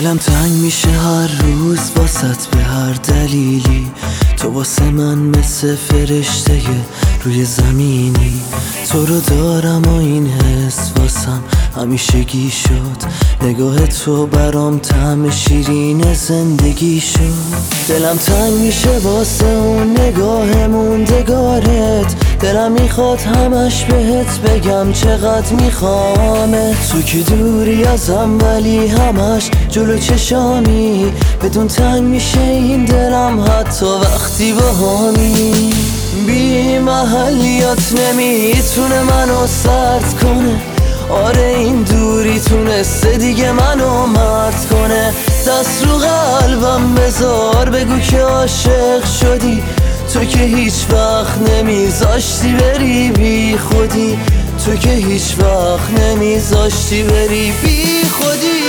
دلم تنگ میشه هر روز واسط به هر دلیلی. تو واسه من مثل فرشته روی زمینی. تو رو دارم و این حس واسم همیشگی شد. نگاه تو برام طعم شیرین زندگی شد. دلم تنگ میشه واسه اون نگاه موندگارت. دلم میخواد همش بهت بگم چقدر میخوامت. تو که دوری ازم ولی همش جلو چشامی. بدون تنگ میشه این دلم حتی وقتی باهامی. بی محلیات نمیتونه منو سرد کنه. آره این دوری تونسته دیگه منو مرد کنه. دست رو قلبم بذار بگو که عاشق شدی. تو که هیچ وقت نمیذاشتی بری بی خودی. تو که هیچ وقت نمیذاشتی بری بی خودی.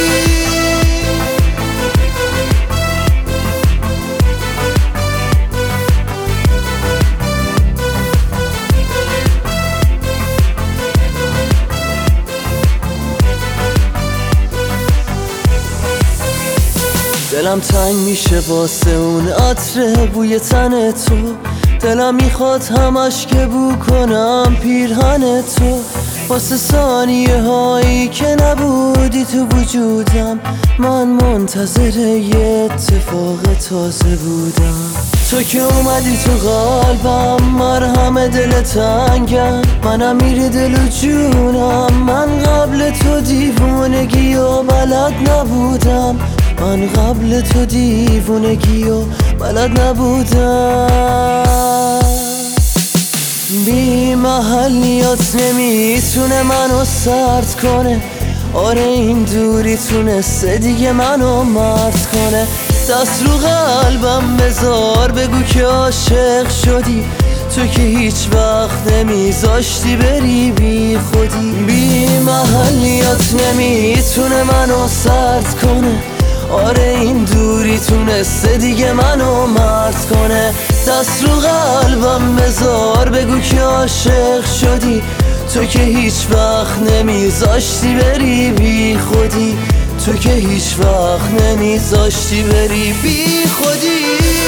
دلم تنگ میشه واسه اون عطر بوی تن تو. دلم میخواد همش که بو کنم پیرهن تو. واسه ثانیه هایی که نبودی تو وجودم. من منتظر یه اتفاق تازه بودم. تو که اومدی تو قلبم مرهم دل تنگم. منم میری دل و جونم. من قبل تو دیوونگی و بلد نبودم. من قبل تو دیوونگی و بلد نبودم. بی محلیات نمیتونه منو سرد کنه. آره این دوری تونسته دیگه منو مرد کنه. دست رو قلبم بذار بگو که عاشق شدی. تو که هیچ وقت نمیذاشتی بری بی خودی. بی محلیات نمیتونه منو سرد کنه. آره این دوری تونسته دیگه منو مرد کنه. دست رو قلبم بذار بگو که عاشق شدی. تو که هیچ وقت نمیذاشتی بری بی خودی. تو که هیچ وقت نمیذاشتی بری بی خودی.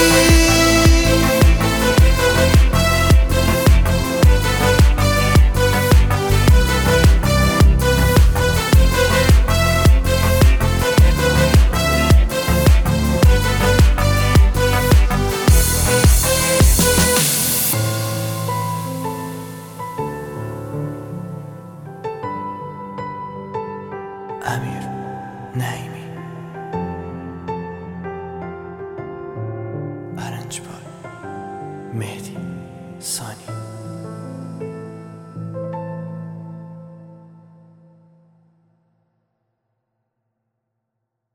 امیر نعیمی. ارنج بای مهدی ثانی.